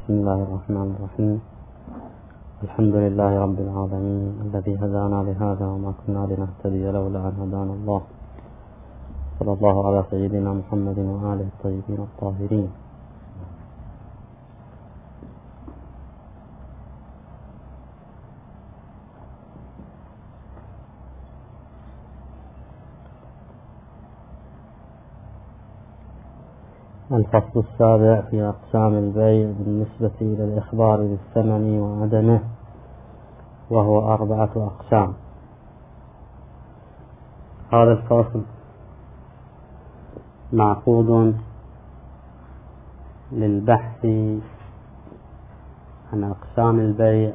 بسم الله الرحمن الرحيم. الحمد لله رب العالمين الذي هدانا لهذا وما كنا لنهتدي لولا أن هدانا الله. صلى الله على سيدنا محمد وآله الطيبين الطاهرين. الفصل السابع في أقسام البيع بالنسبة إلى الإخبار بالثمن وعدمه، وهو 4 أقسام. هذا الفصل معقود للبحث عن أقسام البيع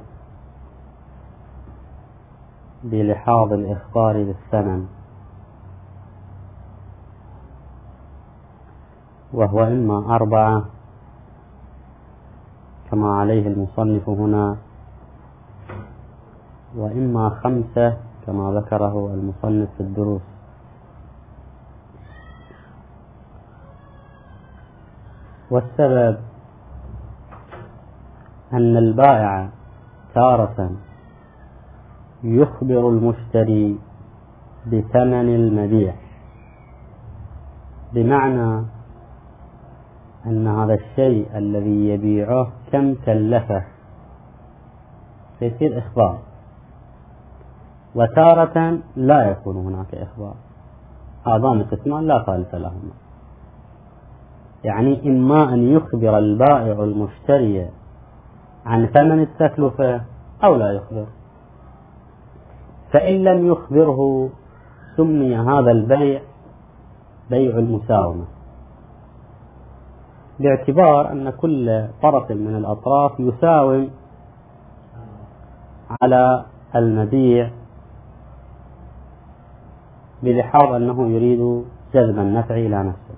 بلحاظ الإخبار بالثمن، وهو إما 4 كما عليه المصنف هنا، وإما 5 كما ذكره المصنف في الدروس. والسبب أن البائع تارة يخبر المشتري بثمن المبيع، بمعنى أن هذا الشيء الذي يبيعه كم كلفه، فيصير إخبار. وتارة لا يكون هناك إخبار. هذان قسمان لا ثالث لهما، يعني إما أن يخبر البائع المشتري عن ثمن التكلفة أو لا يخبر. فإن لم يخبره سمي هذا البيع بيع المساومة، باعتبار أن كل طرف من الأطراف يساوم على المبيع بلحاظ أنه يريد جذب النفع إلى نفسه.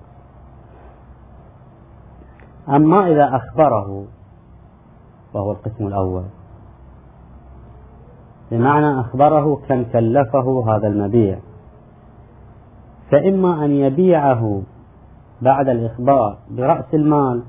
أما إذا أخبره، وهو القسم الأول، بمعنى أخبره كم كلفه هذا المبيع، فإما أن يبيعه بعد الإخبار برأس المال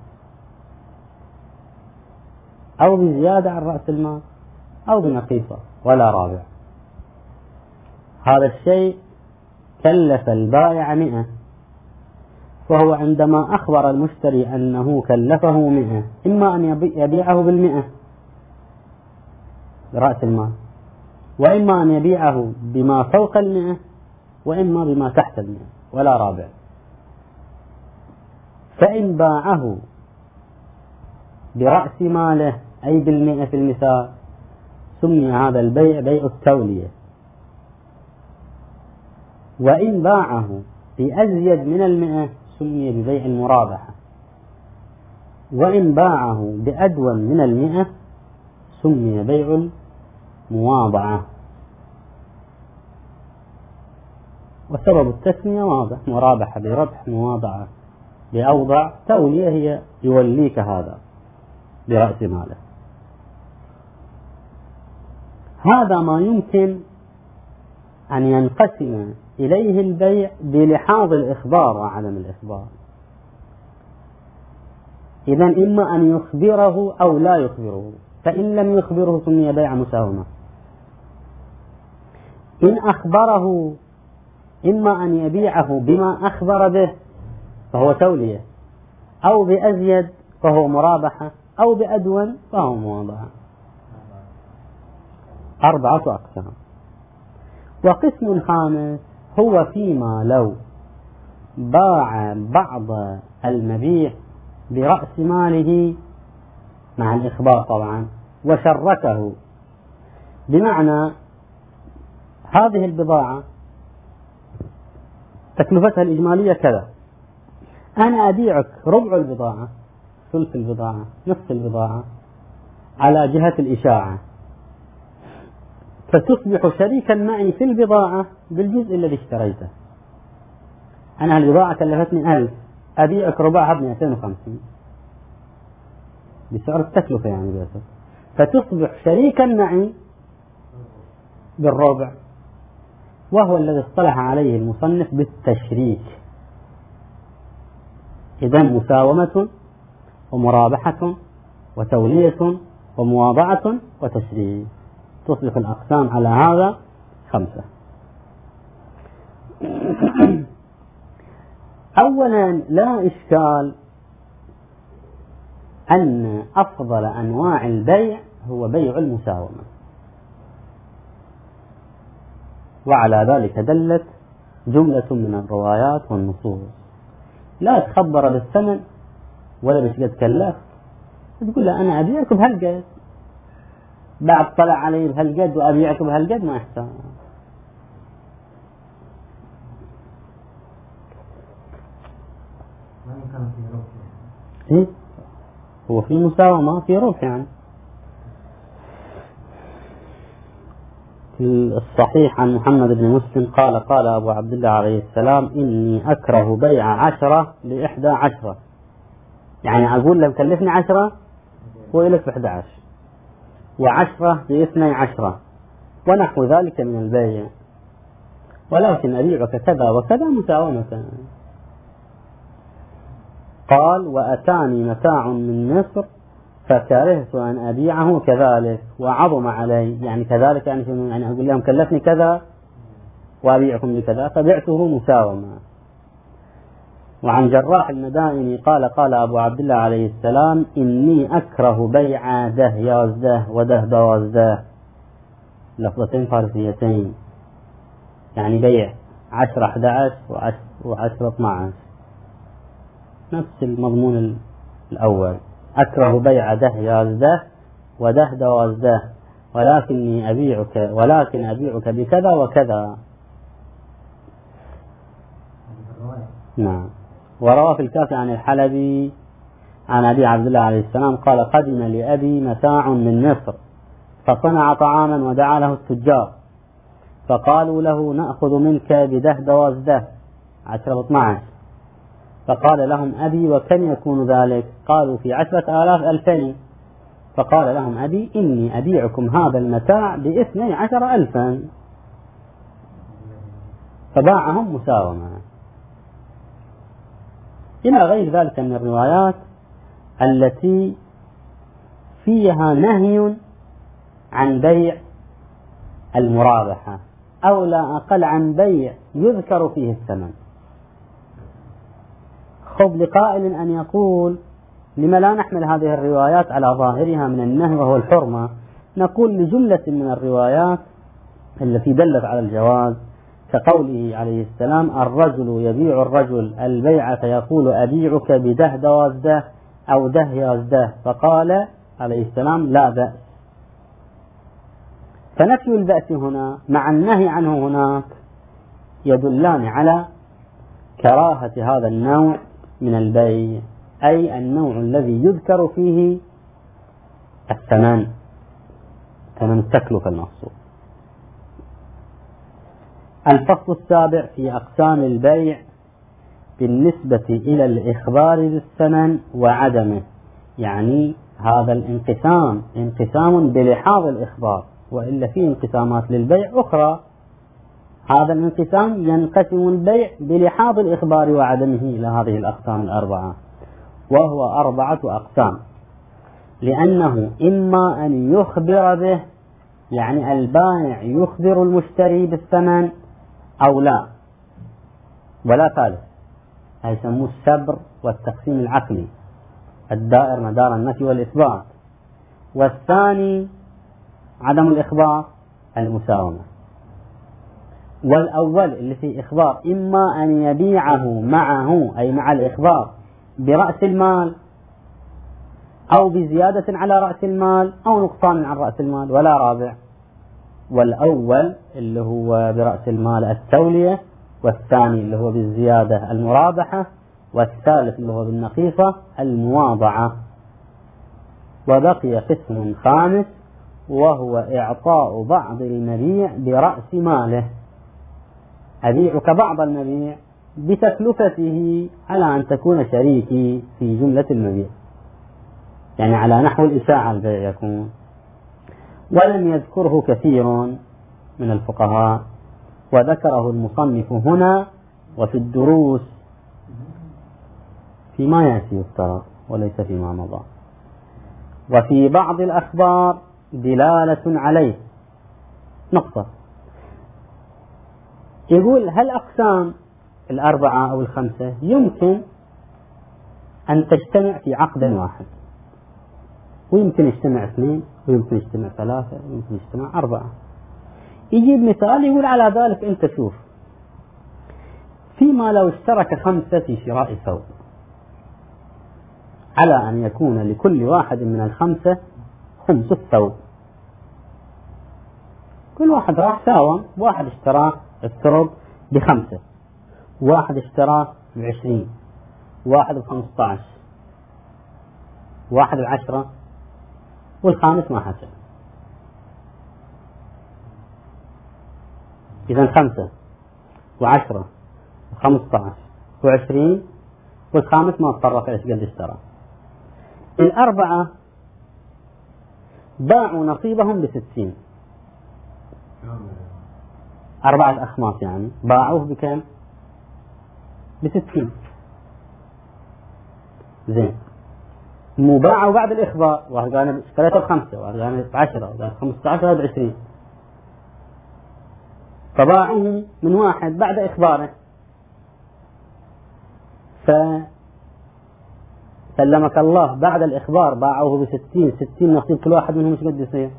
أو بزيادة عن رأس المال أو بنقيصة، ولا رابع. هذا الشيء كلف البائع 100، وهو عندما أخبر المشتري أنه كلفه 100، إما أن يبيعه 100 برأس المال، وإما أن يبيعه بما فوق 100، وإما بما تحت 100، ولا رابع. فإن باعه برأس ماله أي 100 في المثال، سمي هذا البيع بيع التولية. وإن باعه بأزيد من 100 سمي ببيع المرابحة. وإن باعه بأدون من 100 سمي بيع المواضعة. وسبب التسمية واضح: مرابحة بربح، مواضعة بأوضع، تولية هي يوليك هذا برأس ماله. هذا ما يمكن أن ينقسم إليه البيع بلحاظ الإخبار وعدم الإخبار. إذن إما أن يخبره أو لا يخبره، فإن لم يخبره سمي بيع مساومة. إن أخبره إما أن يبيعه بما أخبر به فهو تولية، أو بأزيد فهو مرابحة، أو بأدون فهو مواضعة. 4 أقسام. وقسم خامس هو فيما لو باع بعض المبيع برأس ماله مع الإخبار طبعا وشركه، بمعنى هذه البضاعة تكلفتها الإجمالية كذا، أنا أبيعك ربع البضاعة، ثلث البضاعة، نصف البضاعة، على جهة الإشاعة، فتصبح شريكا معي في البضاعة بالجزء الذي اشتريته. أنا البضاعة كلفتني 1000، أبيعك ربعها ب250 بسعر التكلفة يعني بيته، فتصبح شريكا معي بالربع، وهو الذي اصطلح عليه المصنف بالتشريك. إذن مساومة ومرابحة وتولية ومواضعة وتشريك، تصبح الأقسام على هذا 5. أولا لا إشكال أن أفضل أنواع البيع هو بيع المساومة، وعلى ذلك دلت جملة من الروايات والنصوص. لا تخبر بالثمن ولا بشقد كلف، تقول له أنا أبيعك بهالقد، بعد طلع علي بهالقد وأبيعك بهالقد، ما يحتاج. هو في مساومة في ربح. يعني الصحيح عن محمد بن مسلم قال أبو عبد الله عليه السلام: إني أكره بيع 10 ل11. يعني أقول له كلفني 10 وإلك ب11، و10 ب12، ونحو ذلك من البيع، ولكن أبيعك كذا وكذا مساومة. قال: وأتاني متاع من مصر فكرهت أن أبيعه كذلك وعظم علي. يعني كذلك يعني أقول لهم كلفني كذا وأبيعكم بكذا، فبعته مساومة. وعن جراح المدائني قال أبو عبد الله عليه السلام: إني أكره بيع ده يازده وده دوازده، لفظتين فارسيتين، يعني بيع 10 11 و10 12، نفس المضمون الأول. أكره بيع ده يازده وده دوازده، ولكن أبيعك بكذا وكذا. نعم. وروى في الكافي عن الحلبي عن أبي عبد الله عليه السلام قال: قدم لأبي متاع من مصر فصنع طعاما ودعا له التجار، فقالوا له: نأخذ منك بده دوازده 10 و12. فقال لهم أبي: وكم يكون ذلك؟ قالوا: في 10,000 2000. فقال لهم أبي: إني أبيعكم هذا المتاع ب12,000. فباعهم مساومة. إلى غير ذلك من الروايات التي فيها نهي عن بيع المرابحة، أو لا أقل عن بيع يذكر فيه الثمن. خب لقائل أن يقول: لما لا نحمل هذه الروايات على ظاهرها من النهي وهو الحرمة؟ نقول: لجملة من الروايات التي دلت على الجواز، كقوله عليه السلام: الرجل يبيع الرجل البيع فيقول: أبيعك بده دوازده أو ده يازده، فقال عليه السلام: لا بأس. فنفي البأس هنا مع النهي عنه هناك يدلان على كراهة هذا النوع من البيع، أي النوع الذي يذكر فيه الثمن، ثمن التكلفة المقصود. الفصل السابع في أقسام البيع بالنسبة إلى الإخبار بالثمن وعدمه. يعني هذا الانقسام انقسام بلحاظ الإخبار، وإلا في انقسامات للبيع أخرى. هذا الانقسام ينقسم البيع بلحاظ الإخبار وعدمه إلى هذه الأقسام 4، وهو 4 أقسام، لأنه إما أن يخبر به، يعني البائع يخبر المشتري بالثمن، أو لا، ولا ثالث، يسموه السبر والتقسيم العقلي الدائر مدار النفي والإثبات. والثاني عدم الإخبار، المساومة. والأول اللي فيه إخبار إما أن يبيعه معه، أي مع الإخبار، برأس المال أو بزيادة على رأس المال أو نقصان عن رأس المال، ولا رابع. والأول اللي هو برأس المال التولية، والثاني اللي هو بالزيادة المرابحة، والثالث اللي هو بالنقيصة المواضعة. وبقي قسم خامس وهو إعطاء بعض المبيع برأس ماله، أبيعك بعض المبيع بتكلفته على أن تكون شريكي في جملة المبيع، يعني على نحو الإشاعة البيع يكون. ولم يذكره كثير من الفقهاء، وذكره المصنف هنا وفي الدروس فيما يأتي يفترض وليس فيما مضى. وفي بعض الأخبار دلالة عليه. نقطة. يقول هل أقسام الأربعة أو الخمسة يمكن أن تجتمع في عقد واحد، ويمكن يجتمع اثنين، ويمكن يجتمع ثلاثة، ويمكن يجتمع أربعة. يجيب مثال يقول على ذلك أنت شوف، فيما لو اشترك خمسة في شراء ثوب، على أن يكون لكل واحد من الخمسة خمس الثوب. كل واحد راح ساوى، واحد اشتراه الثوب ب5، واحد اشتراه ب20، واحد ب15، واحد ب10، والخامس ما حسب. إذا 5 و10 و15 و20، والخامس ما تطرق إيش قد اشترى. الأربعة باعوا نصيبهم ب60، 4 أخماس يعني باعوه بكم؟ ب60. زين، مو باعوا بعد الإخبار، واحد قال اشتريته ب5، واحد قال ب10، واحد قال 15، واحد 20. فباعوه من واحد بعد إخباره، فسلمك الله بعد الإخبار باعوه ب60. 60 نصيب كل واحد منهم ايش قد يصير؟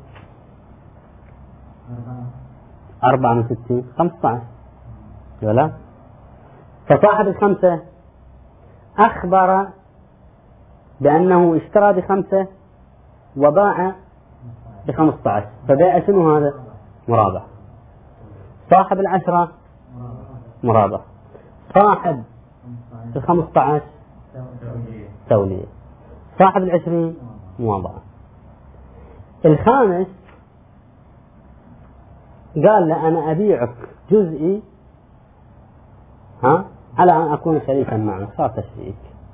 4 من 60 15، ولا؟ فصاحب ال5 أخبر بأنه اشترى ب5 وباع ب15، فبيع شنو هذا؟ مرابح. صاحب ال10 مرابح، صاحب ال15 تولية، صاحب ال20 مواضعة. الخامس قال له أنا أبيعك جزئي على أن أكون شريكا معك، صار تشريك.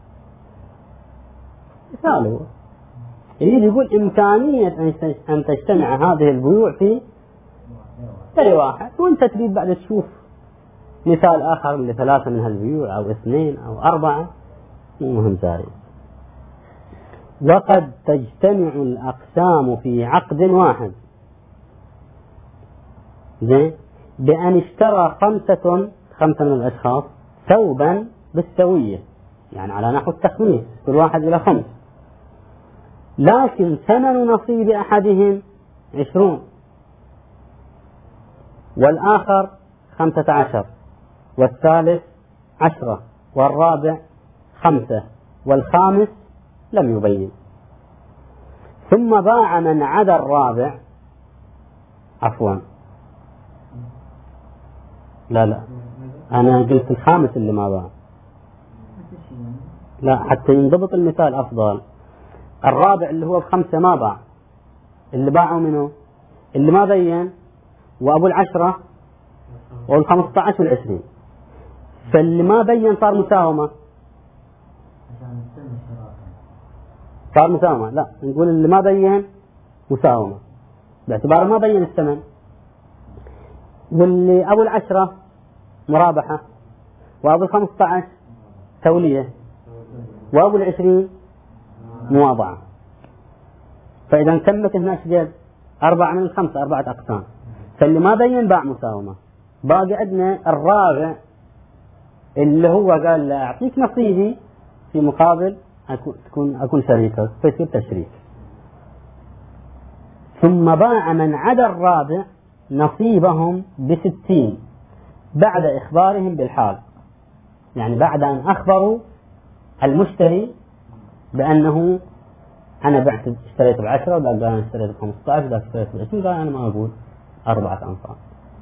مثاله يقول إمكانية أن تجتمع هذه البيوع في شيء واحد، وأنت تريد بعد تشوف مثال آخر ل3 من هالبيوع أو 2 أو 4، مهم زايد. وقد تجتمع الأقسام في عقد واحد، زين، بأن اشترى 5 من الأشخاص ثوبا بالسوية، يعني على نحو التخميس، كل واحد إلى 5، لكن ثمن نصيب أحدهم 20، والآخر 15، والثالث 10، والرابع 5، والخامس لم يبين. ثم باع من عدا الرابع، عفوا لا أنا قلت الخامس اللي ما باع، لا حتى ينضبط المثال أفضل. الرابع اللي هو ب5 ما باع، اللي باعوا منه اللي ما بين، وأبو ال10 وال15 وال20، فاللي ما بين صار مساومة. صار مساومة، لا نقول اللي ما بين مساومة باعتبار ما بين الثمن، واللي أبو ال10 مرابحة، وأبو ال15 تولية، وأبو ال20 مواضعة. فإذا تمت هنا شجر 4 من 5، 4 أقسام. فاللي ما بين باع مساومة. باقي عندنا الرابع اللي هو قال لا أعطيك نصيبي في مقابل أكون شريكك، فيصير تشريك. ثم باع من عدا الرابع نصيبهم ب60 بعد إخبارهم بالحال، يعني بعد أن أخبروا المشتري بأنه أنا بعت اشتريت ب10، ولا قال أنا اشتريت ب15، ولا اشتريت ب20، قال أنا ما أقول 4 أنفار.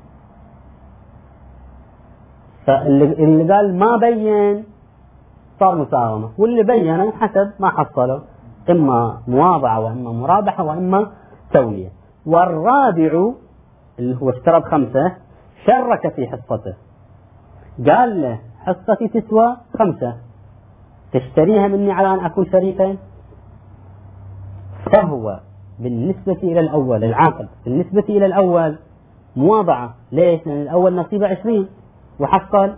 فاللي قال ما بين صار مساومة، واللي بينه حسب ما حصلوا، إما مواضعة وإما مرابحة وإما تولية. والرابع اللي هو اشترى ب5 شرك في حصته، قال له حصتي تسوى 5، تشتريها مني على أن أكون شريكا. فهو بالنسبة إلى الأول العاقل، بالنسبة إلى الأول مواضعة. ليش؟ لأن الأول نصيبه 20 وحصل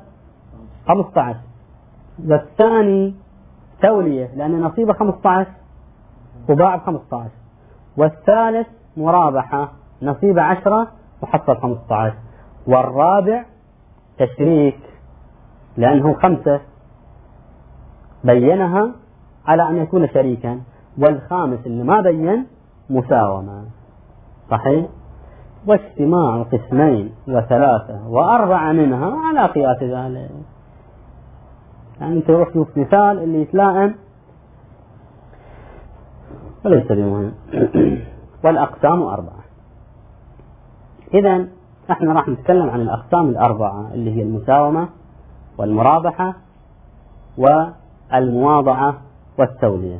15. والثاني تولية لأن نصيبه 15 وباع ب15، والثالث مرابحة نصيب 10 وحصل 15، والرابع تشريك لأنه 5 بينها على أن يكون شريكا، والخامس اللي ما بين مساومة. صحيح؟ واجتماع قسمين وثلاثة وأربعة منها على قياس ذلك. يعني تروح تشوف مثال اللي يتلائم وليس بمهم. والأقسام 4. إذن احنا راح نتكلم عن الأقسام 4 اللي هي المساومة والمرابحة والمواضعة والتولية.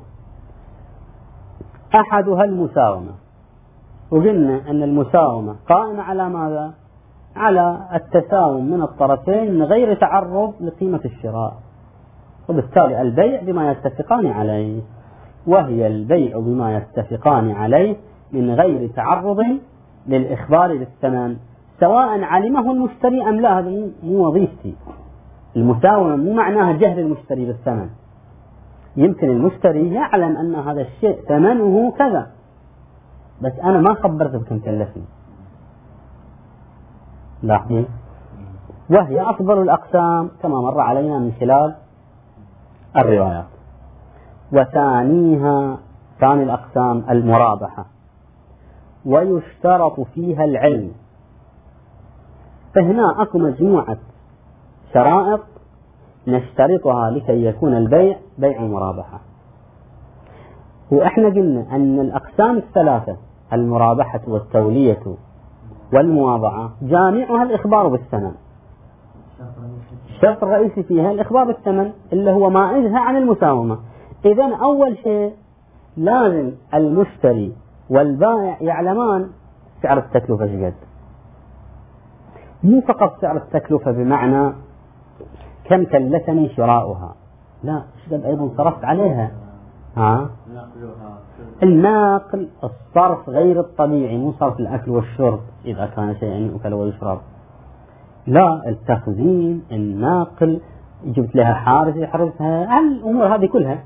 أحدها المساومة، وقلنا أن المساومة قائمة على ماذا؟ على التساوم من الطرفين من غير تعرض لقيمة الشراء، وبالتالي البيع بما يتفقان عليه، وهي البيع بما يتفقان عليه من غير تعرض للإخبار بالثمن سواء علمه المشتري أم لا. هذه مو وظيفتي. المساومة مو معناها جهل المشتري بالثمن، يمكن المشتري يعلم أن هذا الشيء ثمنه كذا بس أنا ما خبرته بكم كلفني. لاحظين؟ وهي أفضل الأقسام كما مر علينا من خلال الروايات. وثانيها ثاني الأقسام المرابحة، ويشترط فيها العلم. فهنا أكو مجموعة شرائط نشترطها لكي يكون البيع بيع مرابحة. وإحنا قلنا أن الأقسام 3 المرابحة والتولية والمواضعة جامعها الإخبار بالثمن. الشرط الرئيسي فيها الإخبار بالثمن اللي هو مائزها عن المساومة. إذن أول شيء لازم المشتري والبائع يعلمان سعر التكلفة شقد. مو فقط سعر التكلفة بمعنى كم كلفني شراؤها، لا، شقد أيضا صرفت عليها. الناقل، الصرف غير الطبيعي، مو صرف الأكل والشرب إذا كان شيئا يؤكل ويشرب، لا، التخزين، الناقل، جبت لها حارس يحرسها، الأمور هذه كلها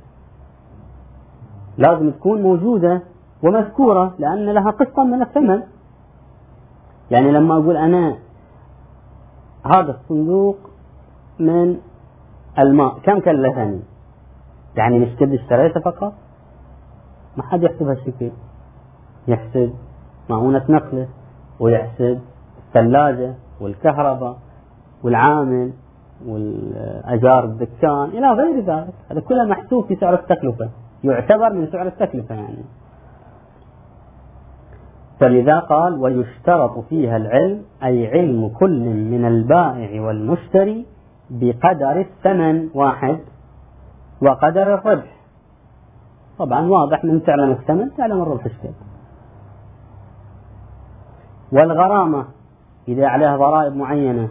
لازم تكون موجودة ومذكورة لأن لها قسطا من الثمن. يعني لما أقول أنا هذا الصندوق من الماء كم كلفني، يعني مش كده اشتريته فقط، ما حد يحسب هالشكل، يحسب مؤونة نقله ويحسب الثلاجة والكهرباء والعامل والأجار الدكان إلى غير ذلك. هذا كله محسوب في سعر التكلفة، يعتبر من سعر التكلفة يعني. فلذا قال ويشترط فيها العلم، أي علم كل من البائع والمشتري بقدر الثمن واحد وقدر الربح. طبعا واضح من تعلم الثمن تعلم الربح كيف. والغرامة إذا عليها ضرائب معينة،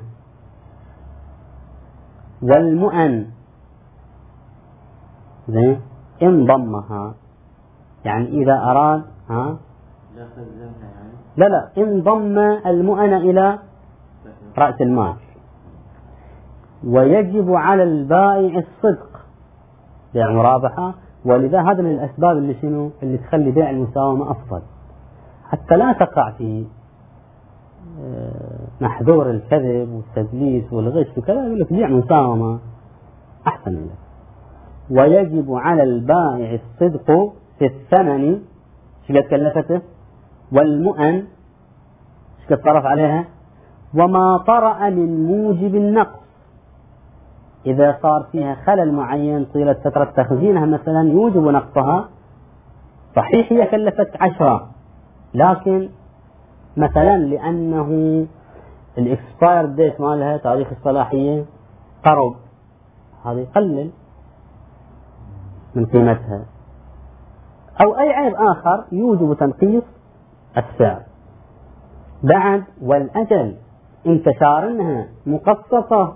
والمؤن إن ضمها، يعني إذا أراد لا إن ضم المؤن إلى رأس المال. ويجب على البائع الصدق بيع مرابحة، ولذا هذا من الأسباب اللي تخلي بيع المساومة أفضل، حتى لا تقع في محذور الكذب والتدليس والغش وكذا، يقول لك بيع مساومة أحسن لك. ويجب على البائع الصدق في الثمن، شقد كلفته، والمؤن شقد صرف عليها، وما طرأ من موجب النقص. إذا صار فيها خلل معين طيلة فترة تخزينها مثلا يوجب نقصها، صحيح هي كلفت 10 لكن مثلا لأنه الإكسباير ديت مالها تاريخ الصلاحية قرب، هذا يقلل من قيمتها، أو أي عيب آخر يوجب تنقيص السعر. بعد والأجل انتشار إنها مقسطة،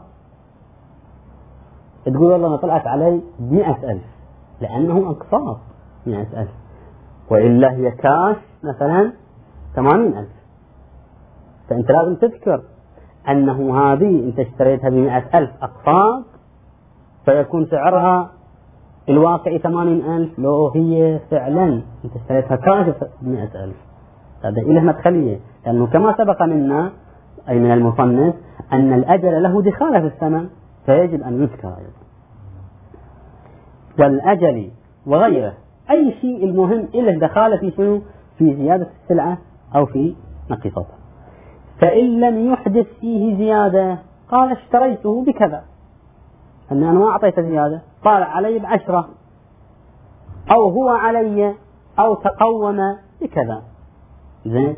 تقول والله أنا طلعت علي 100,000 لأنه أقساط 100,000، وإلا هي كاش مثلا 80,000. فأنت لازم تذكر أنه هذه أنت اشتريتها ب100,000 أقساط، فيكون سعرها الواقع 80,000 لو هي فعلا أنت اشتريتها كاشف 100,000، هذا إله مدخلية، لأنه كما سبق منا أي من المصنف أن الأجل له دخالة في الثمن فيجب أن يذكر أيضا. والأجل وغيره أي شيء المهم إلا دخالة في شنو؟ في زيادة السلعة أو في نقيصتها. فإن لم يحدث فيه زيادة قال اشتريته بكذا، أن أنا ما أعطيت زيادة، قال علي ب10 أو هو علي أو تقوم بكذا، زين،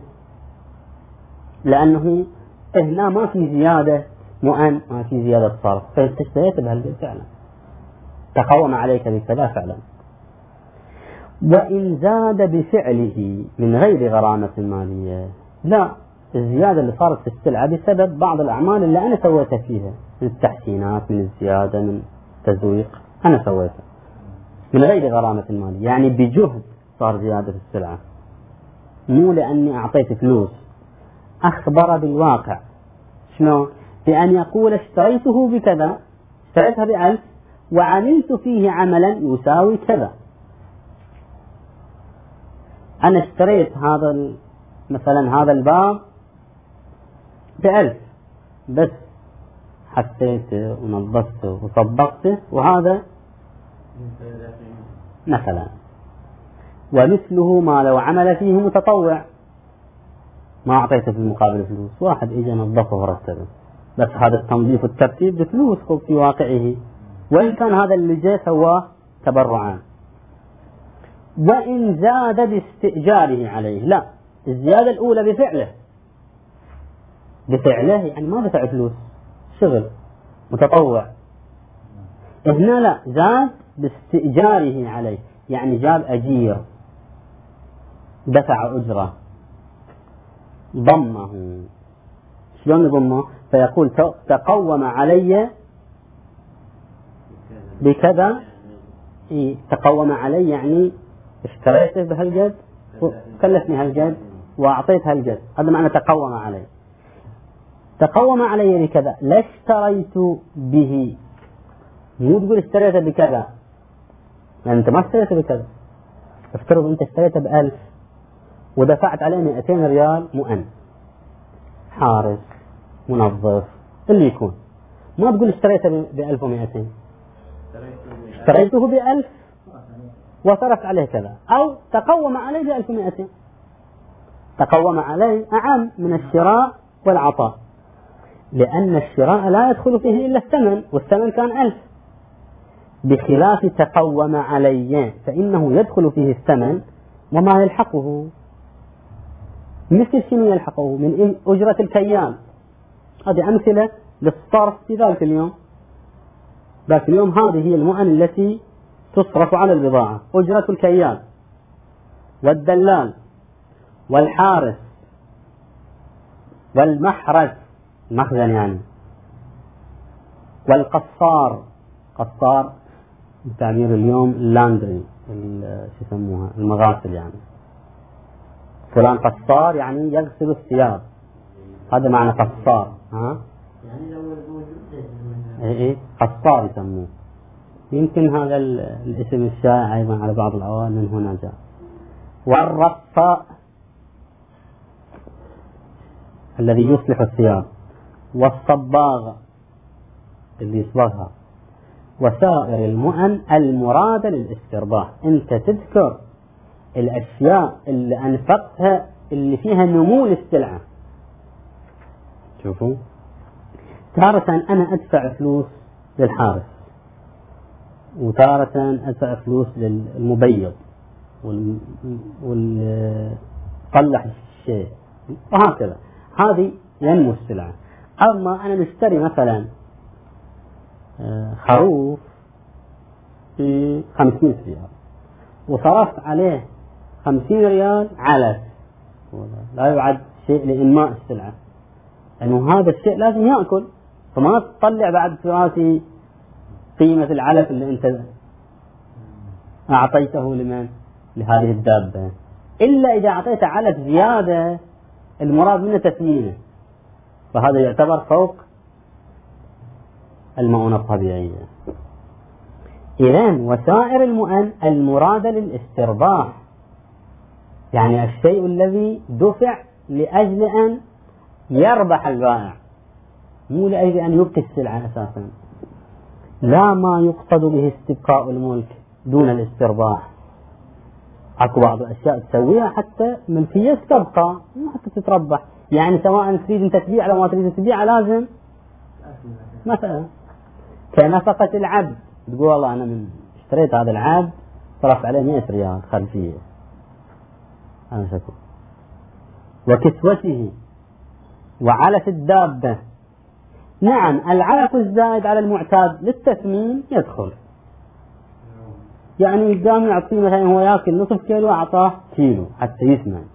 لأنه هنا ما في زيادة مؤن، ما في زيادة صرف، فأنت اشتريت بهالبيع فعلا، تقوم عليك بكذا فعلا. وإن زاد بفعله من غير غرامة مالية، لا، الزيادة اللي صارت في السلعة بسبب بعض الأعمال اللي أنا سويتها فيها، من التحسينات، من الزيادة، من التزويق، أنا سويتها من غير غرامة مالية، يعني بجهد صار زيادة في السلعة، مو لأني أعطيت فلوس. أخبر بالواقع، شلون؟ بأن يقول اشتريته بكذا، اشتريتها ب1000 وعملت فيه عملا يساوي كذا. أنا اشتريت هذا مثلا هذا الباب ب1000 بس حسيته ونظفته وطبقته، وهذا مثلا، ومثله ما لو عمل فيه متطوع، ما أعطيته في المقابل فلوس، واحد إجا نظفه ورتبه، بس هذا التنظيف والترتيب بفلوس في واقعه، وإن كان هذا اللي جاء سواه تبرعا. وإن زاد باستئجاره عليه، لا، الزيادة الأولى بفعله يعني ما دفع فلوس، شغل متطوع. هنا لا، زاد باستئجاره عليه، يعني جاب أجير دفع أجرة، ضمه. شلون يضمه؟ فيقول تقوم علي بكذا، تقوم علي يعني اشتريته بهالجد وكلفني هالجد وأعطيت هالجد، هذا معنى تقوم علي. تقوم علي بكذا، لا اشتريت به، مو تقول اشتريته بكذا، يعني أنت ما اشتريته بكذا. افترض أنت اشتريته ب1000 ودفعت عليه 200 ريال مؤن، حارس، منظف، اللي يكون، ما تقول اشتريته ب1200، اشتريته ب1000 وصرفت عليه كذا، أو تقوم عليه ب1200. تقوم عليه أعم من الشراء والعطاء، لأن الشراء لا يدخل فيه إلا الثمن، والثمن كان 1000، بخلاف تقوم عليه فإنه يدخل فيه الثمن وما يلحقه. مثل شنو يلحقه؟ من أجرة الكيان. هذه أمثلة للصرف في ذلك اليوم. ذاك اليوم هذه هي المؤن التي تصرف على البضاعة: أجرة الكيان، والدلال، والحارس، والمحرز، مخزن يعني، والقصار، قصار بتعبير اليوم اللاندري، شو يسموها، المغاسل، يعني فلان قصار يعني يغسل الثياب، هذا معنى قصار. ها؟ يعني لو موجود قصار يسموه، يمكن هذا الاسم الشائع أيضا على بعض العوام من هنا جاء. والرصاء الذي يصلح الثياب، والصباغ اللي يصبغها، وسائر المؤن المرادة للاسترباح. أنت تذكر الأشياء اللي أنفقتها اللي فيها نمو للسلعة. شوفوا، تارة أنا أدفع فلوس للحارس، وتارة أدفع فلوس للمبيض والصلح الشيء، وهكذا، هذه ينمو السلعة. أما أنا نشتري مثلا خروف ب 500 ريال وصرفت عليه 50 ريال علف، لا يعد شيء لإنماء السلعة، لأنه هذا الشيء لازم يأكل، فما تطلع بعد ثلاثي قيمة العلف اللي أنت أعطيته لهذه الدابة، إلا إذا أعطيت علف زيادة المراد منه تثمينه، فهذا يعتبر فوق المؤونة الطبيعية. إذن وسائر المؤن المرادة للاسترباح، يعني الشيء الذي دفع لأجل أن يربح البائع، مو لأجل أن يبقي السلعة أساسا. لا ما يقصد به استبقاء الملك دون الاسترباح. اكو بعض الاشياء تسويها حتى ملكية تبقى مو حتى تتربح، يعني سواء تريد انت تبيع او ما تريد تبيع لازم مثلا كنفقة العبد، تقول والله انا من اشتريت هذا العبد صرفت عليه 100 ريال خلفية انا شكو، وكسوته وعلف الدابة. نعم العلف الزائد على المعتاد للتثمين يدخل، يعني قام يعطيه مثلا هو ياكل نصف كيلو أعطاه كيلو حتى يثمن.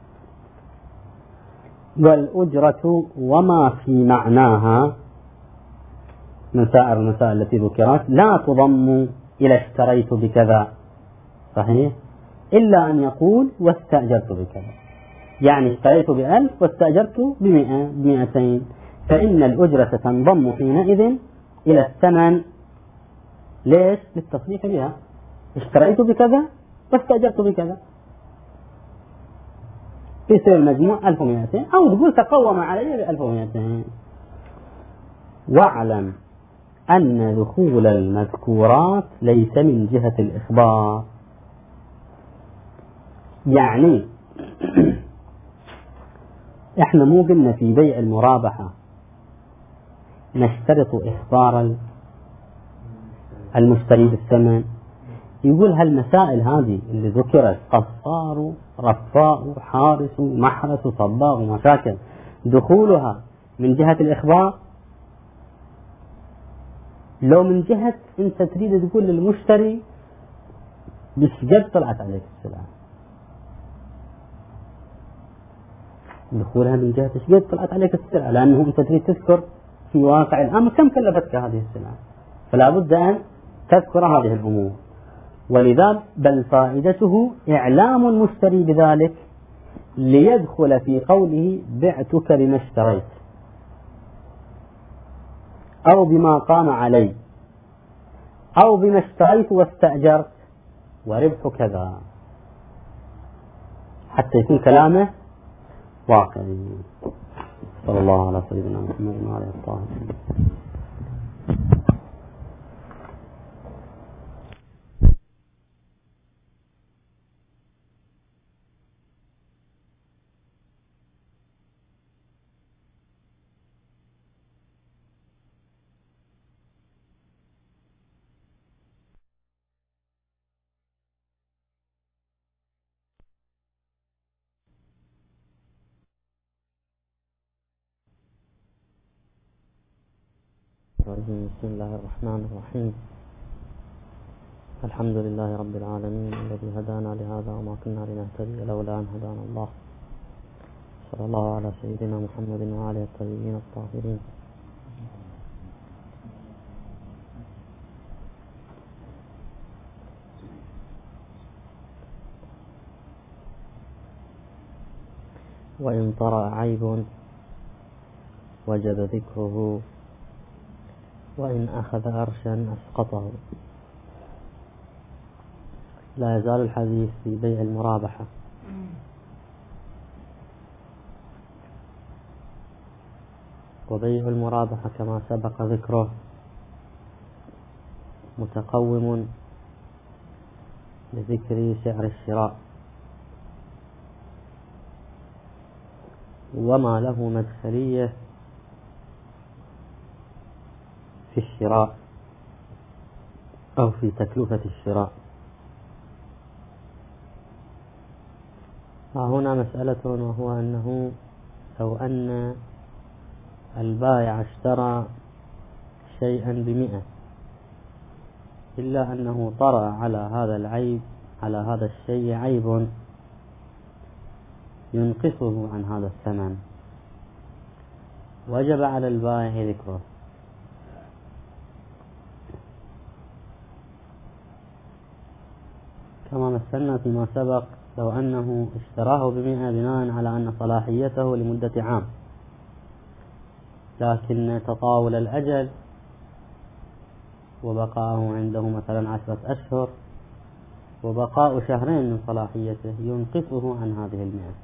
والأجرة وما في معناها من سائر المسائل التي ذكرت لا تضم إلى اشتريت بكذا، صحيح، إلا أن يقول واستأجرت بكذا، يعني اشتريت ب1000 واستأجرت ب200، فإن الأجرة تنضم حينئذ إلى الثمن. ليش؟ للتصريح بها، اشتريت بكذا واستأجرت بكذا، يصير المجموع 1200، أو تقول تقوم علي ب1200. واعلم أن دخول المذكورات ليس من جهة الإخبار، يعني احنا مو قلنا في بيع المرابحة نشترط إخبار المشتري بالثمن؟ يقول هالمسائل هذه اللي ذكرت قصار رفاء حارس محرس طباغ ومشاكل، دخولها من جهة الإخبار لو من جهة أنت تريد تقول للمشتري بشقد طلعت عليك السلعة، دخولها من جهة شقد طلعت عليك السلعة، لأنه أنت تريد تذكر في واقع الأمر كم كلفتك هذه السلعة، فلا بد أن تذكر هذه الأمور. ولذا بل فائدته إعلام المشتري بذلك ليدخل في قوله بعتك بما اشتريت أو بما قام علي أو بما اشتريت واستأجرت وربح كذا، حتى يكون كلامه واقعي. صلى الله على سيدنا محمد وعلى آله وصحبه. بسم الله الرحمن الرحيم. الحمد لله رب العالمين الذي هدانا لهذا وما كنا لنهتدي لولا أن هدانا الله. صلى الله على سيدنا محمد وعلى الطيبين الطاهرين. وإن طرأ عيب وجب ذكره، وإن أخذ أرشا أسقطه. لا يزال الحديث في بيع المرابحة. وبيع المرابحة كما سبق ذكره متقوم لذكر سعر الشراء، وما له مدخلية في الشراء أو في تكلفة الشراء. هنا مسألة، وهو أنه لو أن البائع اشترى شيئا ب100 إلا أنه طرأ على هذا العيب، على هذا الشيء عيب ينقصه عن هذا الثمن، وجب على البائع ذكره. كما مثلنا فيما سبق، لو أنه اشتراه ب100 بناء على أن صلاحيته لمدة عام، لكن تطاول الأجل وبقاءه عنده مثلا 10 أشهر، وبقاء 2 من صلاحيته ينقصه عن هذه 100.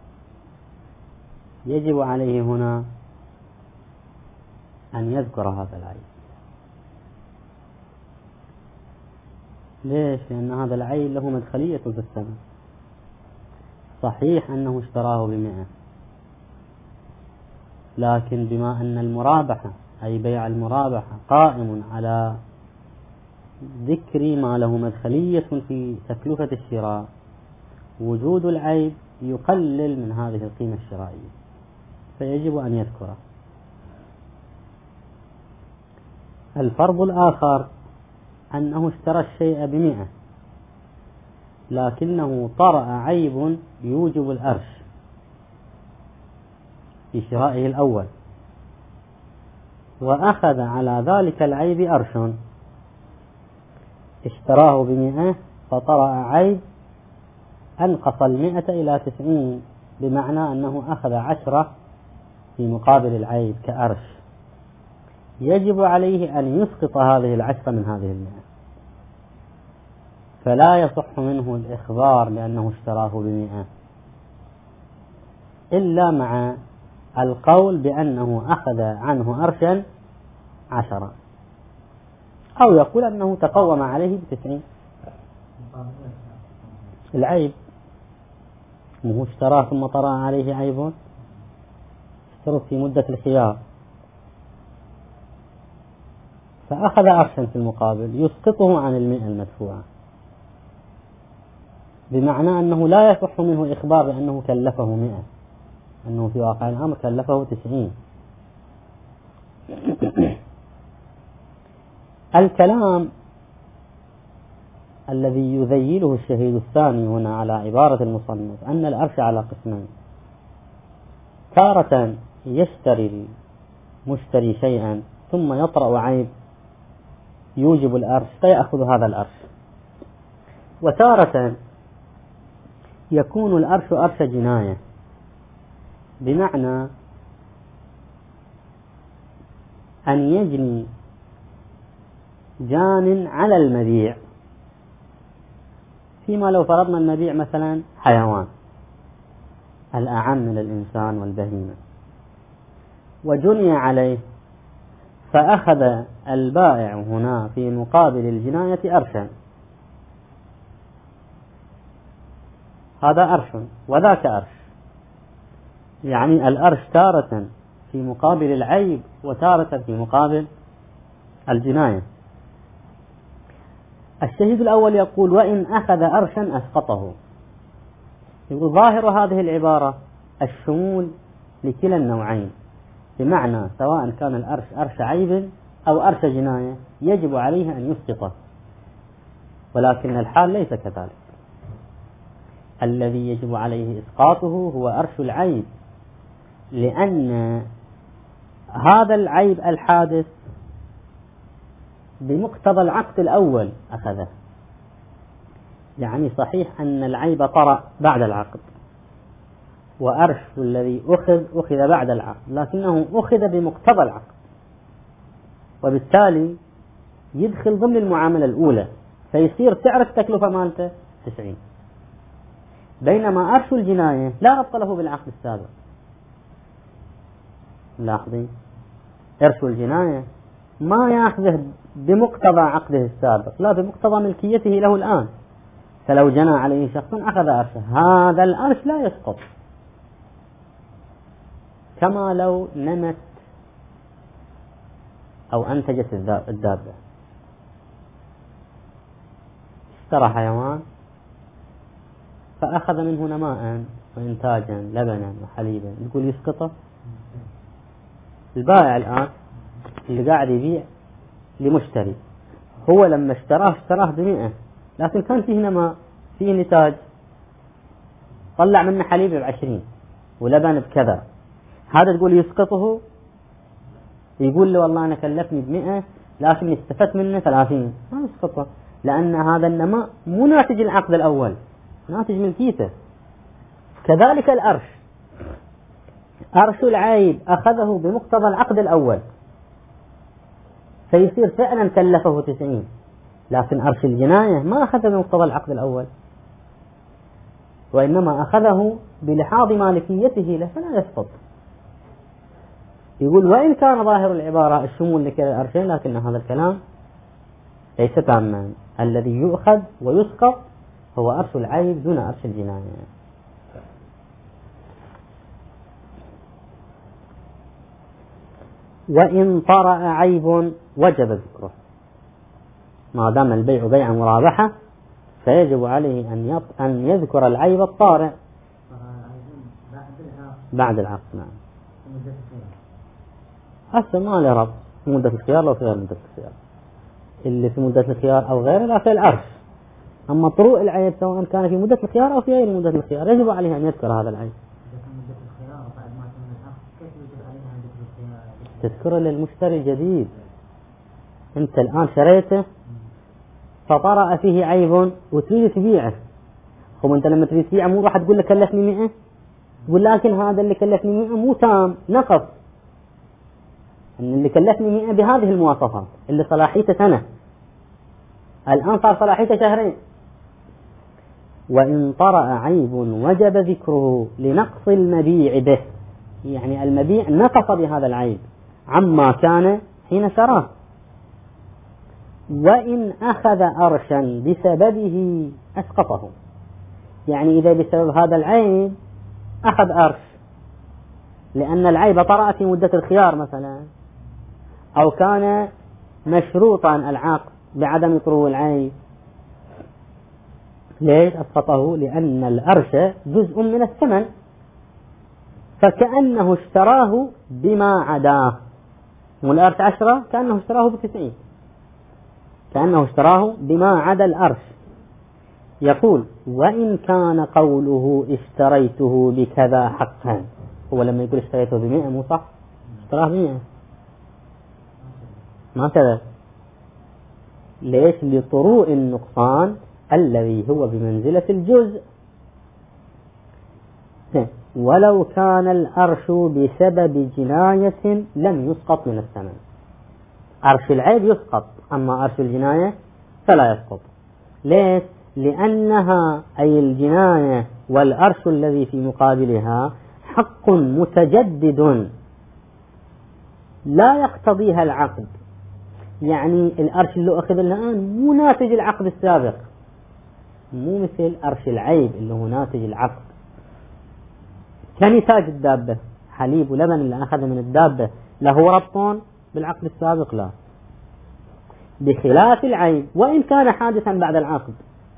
يجب عليه هنا أن يذكر هذا العيب. ليش؟ لأن هذا العيب له مدخلية في الثمن. صحيح أنه اشتراه 100، لكن بما أن المرابحة أي بيع المرابحة قائم على ذكر ما له مدخلية في تكلفة الشراء، وجود العيب يقلل من هذه القيمة الشرائية، فيجب أن يذكره. الفرض الآخر أنه اشترى الشيء 100، لكنه طرأ عيب يوجب الأرش في شرائه الأول، وأخذ على ذلك العيب أرش. اشتراه 100 فطرأ عيب أنقص 100 إلى 90، بمعنى أنه أخذ 10 في مقابل العيب كأرش. يجب عليه أن يسقط هذه 10 من هذه 100، فلا يصح منه الإخبار بأنه اشتراه 100 إلا مع القول بأنه أخذ عنه أرشا 10، أو يقول أنه تقوم عليه 90. العيب مو اشتراه ثم طرأ عليه عيب، اشترط في مدة الخيار فأخذ أرشا في المقابل يسقطه عن 100 المدفوعة، بمعنى أنه لا يصح منه إخبار بأنه كلفه 100، أنه في واقع الأمر كلفه 90. الكلام الذي يذيله الشهيد الثاني هنا على عبارة المصنف أن الأرش على قسمين: تارة يشتري المشتري شيئا ثم يطرأ عيب يوجب الأرش فيأخذ هذا الأرش، وتارة يكون الأرش أرش جناية، بمعنى أن يجني جان على المبيع، فيما لو فرضنا المبيع مثلا حيوان الأعم من الإنسان والبهيمة وجني عليه، فأخذ البائع هنا في مقابل الجناية أرشا، هذا أرش وذاك أرش، يعني الأرش تارة في مقابل العيب وتارة في مقابل الجناية. الشهيد الأول يقول: وإن أخذ أرشا أسقطه. يقول ظاهر هذه العبارة الشمول لكلا النوعين، بمعنى سواء كان الأرش أرش عيب أو أرش جناية يجب عليه أن يسقطه، ولكن الحال ليس كذلك. الذي يجب عليه إسقاطه هو أرش العيب، لأن هذا العيب الحادث بمقتضى العقد الأول أخذه، يعني صحيح أن العيب طرأ بعد العقد، وأرش الذي أخذ بعد العقد، لكنه أخذ بمقتضى العقد، وبالتالي يدخل ضمن المعاملة الأولى، فيصير سعر التكلفة مالته 90. بينما أرش الجناية لا ربط له بالعقد السابق. لاحظين، أرش الجناية ما يأخذه بمقتضى عقده السابق، لا بمقتضى ملكيته له الآن، فلو جنى عليه شخص أخذ أرشه، هذا الأرش لا يسقط، كما لو نمت أو أنتجت الدابة. اشترى حيوان فأخذ منه نماء وإنتاجا لبنا وحليبا، يقول يسقطه؟ البائع الآن اللي قاعد يبيع لمشتري، هو لما اشتراه 100، لكن كان فيه نماء، فيه نتاج، طلع منه حليب 20 ولبن بكذا، هذا تقول يسقطه؟ يقول له والله أنا كلفني 100 لكن استفدت منه 30، ما يسقطه، لأن هذا النماء مو ناتج العقد الأول، ناتج ملكيته. كذلك الأرش، أرش العيب أخذه بمقتضى العقد الأول، فيصير فعلا كلفه 90. لكن أرش الجناية ما أخذ بمقتضى العقد الأول، وإنما أخذه بلحاظ مالكيته له فلا يسقط. يقول وإن كان ظاهر العبارة الشمول لكلا الأرشين، لكن هذا الكلام ليس تاما. الذي يؤخذ ويسقط هو أرش العيب دون أرش الجناية. وإن طرأ عيب وجب ذكره. ما دام البيع بيع مرابحة فيجب عليه أن يذكر العيب الطارئ بعد العقد. نعم. هسه ما له ربط مدة الخيار لو في غير مدة الخيار، اللي في مدة الخيار أو غيره لا في العرش. أما طروء العيب سواء كان في مدة الخيار أو في غير مدة الخيار يجب عليه أن يذكر هذا العيب. تذكره للمشتري الجديد. أنت الآن شريته فطرأ فيه عيب وتريد تبيعه، هم أنت لما تريد تبيعه مو راح تقول لك كلفني 100، تقول لكن هذا اللي كلفني 100 مو تام، نقص، أن اللي كلفني 100 بهذه المواصفات اللي صلاحيته سنة، الآن صار صلاحيته شهرين. وإن طرأ عيب وجب ذكره لنقص المبيع به، يعني المبيع نقص بهذا العيب عما كان حين شراه. وإن أخذ أرشا بسببه أسقطه، يعني إذا بسبب هذا العيب أخذ أرش لأن العيب طرأ في مدة الخيار مثلا، أو كان مشروطا العقد بعدم طروء العيب، ليش أسقطه؟ لأن الأرش جزء من الثمن، فكأنه اشتراه بما عداه. والأرش 10 كأنه اشتراه ب90، كأنه اشتراه بما عدا الأرش. يقول وإن كان قوله اشتريته بكذا حقا، هو لما يقول اشتريته ب100 مو صح؟ اشتراه ب100 ما كذا. ليش؟ لطروء النقصان الذي هو بمنزلة الجزء. ولو كان الأرش بسبب جناية لم يسقط من الثمن. أرش العيب يسقط، أما أرش الجناية فلا يسقط. ليش؟ لأنها أي الجناية والأرش الذي في مقابلها حق متجدد لا يقتضيها العقد، يعني الأرش اللي أخذ الآن مو ناتج العقد السابق، مو مثل أرش العيب اللي هو ناتج العقد. كنتاج الدابة، حليب ولبن اللي أخذ من الدابة له ربط بالعقد السابق؟ لا، بخلاف العيب وإن كان حادثا بعد العقد،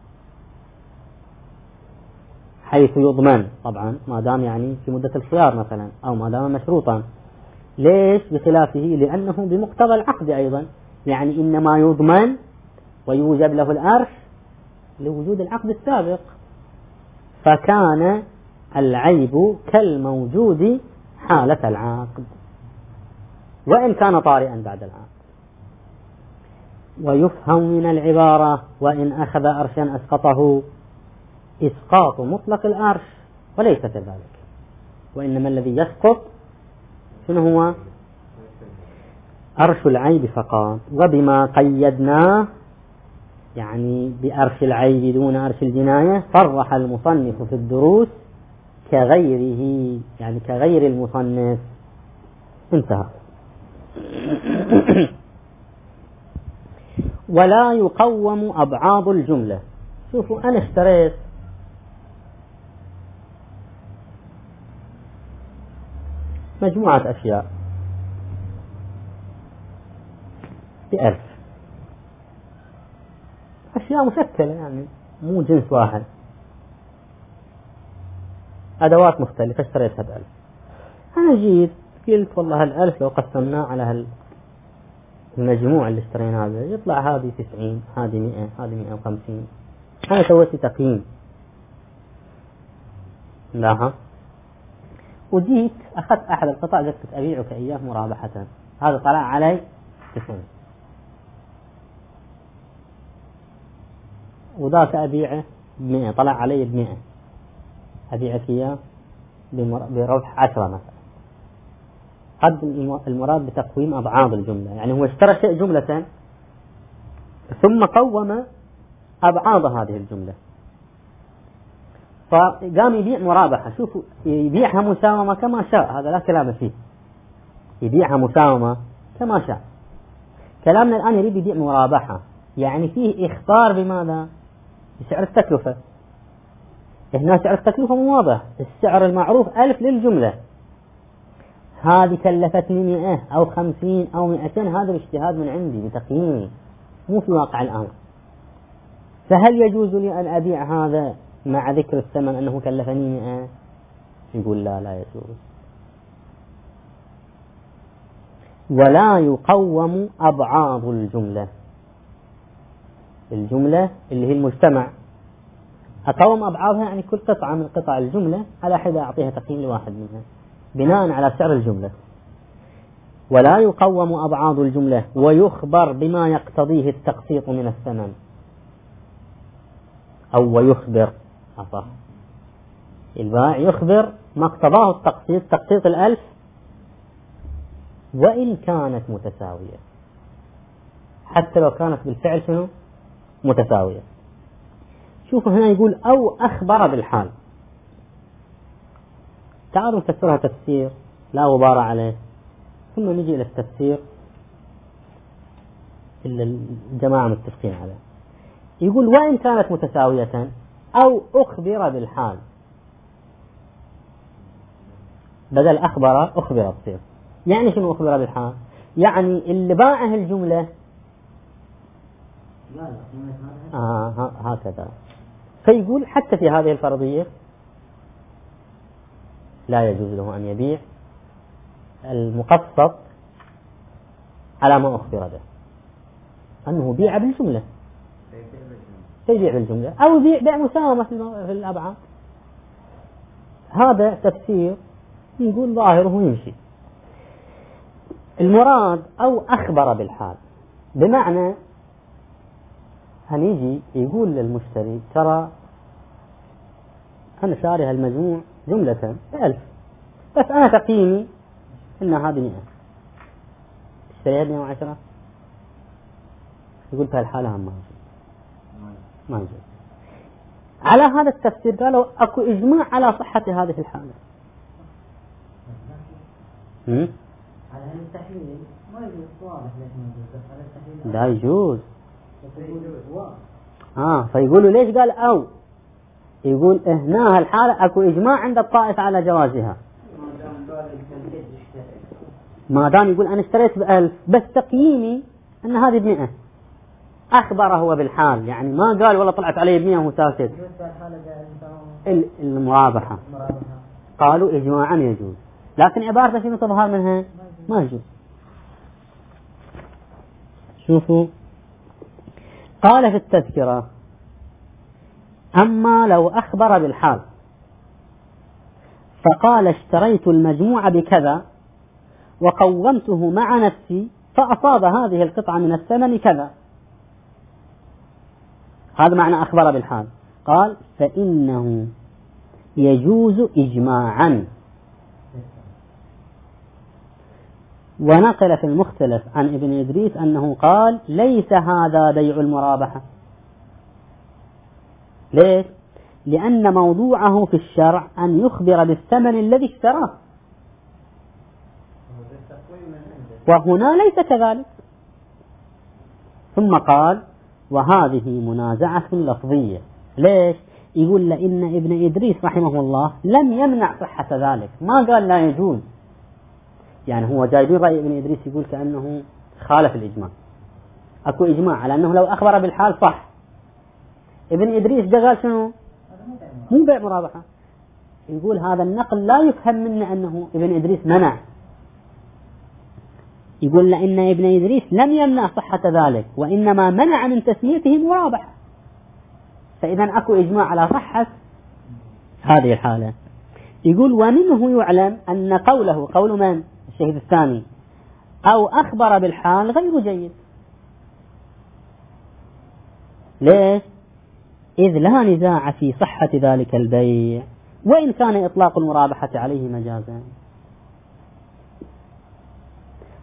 حيث يضمن طبعا ما دام يعني في مدة الخيار مثلا، أو ما دام مشروطا. ليش بخلافه؟ لأنه بمقتضى العقد أيضا، يعني إنما يضمن ويوجب له الأرش لوجود العقد السابق، فكان العيب كالموجود حالة العقد وإن كان طارئا بعد العقد. ويفهم من العبارة وإن أخذ أرشا أسقطه إسقاط مطلق الأرش وليس كذلك، وإنما الذي يسقط شنو هو؟ أرش العيب فقط. وبما قيدناه يعني بأرش العيب دون أرش الجناية صرح المصنف في الدروس كغيره، يعني كغير المصنف. انتهى. ولا يقوم أبعاض الجملة. شوفوا أنا اشتريت مجموعة أشياء ب1000، أشياء مشكلة يعني مو جنس واحد، أدوات مختلفة اشتريتها ب1000. أنا جيت قلت والله 1000 لو قسمناه على المجموع اللي اشتريناه هذا يطلع هذه 90، هذه 100، هذه 150. أنا سويت تقييم لها، وجيت أخذت أحد القطع قلت أبيعك إياه مرابحة، هذا طلع علي 90، وذاك أبيعه ب100 طلع علي ب100، أبيعك إياه بربح 10 مثلا. قد المراد بتقويم أبعاض الجملة، يعني هو اشترى شيء جملة ثم قوم أبعاض هذه الجملة، فقام يبيع مرابحة. شوفوا، يبيعها مساومة كما شاء، هذا لا كلام فيه، يبيعها مساومة كما شاء. كلامنا الآن يريد يبيع مرابحة، يعني فيه إخبار بماذا؟ بسعر التكلفة. هنا سعر التكلفة واضح، السعر المعروف 1000 للجملة، هذه كلفتني 100 أو 50 أو 200، هذا الاجتهاد من عندي بتقييمي مو في واقع الأمر. فهل يجوز لي أن أبيع هذا مع ذكر الثمن أنه كلفني 100؟ يقول لا يجوز. ولا يقوم أبعاض الجملة، الجملة اللي هي المجتمع، أقوم أبعاضها يعني كل قطعة من قطع الجملة على حدة أعطيها تقييم لواحد منها بناء على سعر الجملة. ولا يقوم أبعاض الجملة ويخبر بما يقتضيه التقسيط من الثمن، أو ويخبر أصح، البائع يخبر ما اقتضاه التقسيط، تقسيط 1000 وإن كانت متساوية، حتى لو كانت بالفعل شنو متساوية. شوفوا هنا يقول أو أخبر بالحال. تعالوا نفسرها تفسير لا غبار عليه، ثم نجي إلى التفسير اللي الجماعة متفقين عليه. يقول وإن كانت متساوية أو أخبر بالحال، بدل أخبر تصير. يعني شنو أخبر بالحال؟ يعني اللي باعه الجملة هكذا. فيقول حتى في هذه الفرضية لا يجوز له أن يبيع المقسط على ما أخبر به، أنه بيع بالجملة، يبيع بالجملة أو يبيع بيع مساومة في الأبعاد. هذا تفسير يقول ظاهره يمشي. المراد أو أخبر بالحال، بمعنى أن يجي يقول للمشتري ترى أنا شاري هالمجموع جملة 1000، بس أنا تقييمي إن هذه 100، اشتريها 110، يقول في هالحالة ما يجوز. على هذا التفسير قالوا أكو إجماع على صحة هذه الحالة. على التحليل ما يجوز، واضح ليش ما يجوز، على التحليل لا يجوز. فيقولوا ليش قال أو؟ يقول هنا الحالة أكو إجماع عند الطائفة على جوازها، ما دام يقول أنا اشتريت ب1000 بس تقييمي أن هذه ب100، أخبره هو بالحال، يعني ما قال والله طلعت علي ب100 وساكت. المرابحة قالوا إجماعا يجوز، لكن عبارة شنو تظهر منها؟ ما يجوز. شوفوا قال في التذكرة أما لو أخبر بالحال فقال اشتريت المجموع بكذا وقومته مع نفسي فأصاب هذه القطعة من الثمن كذا، هذا معنى أخبر بالحال. قال فإنه يجوز إجماعا. ونقل في المختلف عن ابن إدريس أنه قال ليس هذا بيع المرابحة. ليش؟ لأن موضوعه في الشرع أن يخبر بالثمن الذي اشتراه، وهنا ليس كذلك. ثم قال وهذه منازعة لفظية. ليش؟ يقول لأن ابن إدريس رحمه الله لم يمنع صحة ذلك، ما قال لا يجوز، يعني هو جايبين رأي ابن إدريس يقول كأنه خالف الإجماع. أكو إجماع على أنه لو أخبر بالحال صح. ابن إدريس ده قال شنو؟ مو بيع مرابحة. يقول هذا النقل لا يفهم منه أنه ابن إدريس منع، يقول لأن ابن إدريس لم يمنع صحة ذلك، وإنما منع من تسميته مرابحة. فإذا أكو إجماع على صحة هذه الحالة. يقول ومنه يعلم أن قوله قول من؟ الشهيد الثاني أو أخبر بالحال غير جيد. ليش؟ إذ لا نزاع في صحة ذلك البيع وإن كان إطلاق المرابحة عليه مجازا.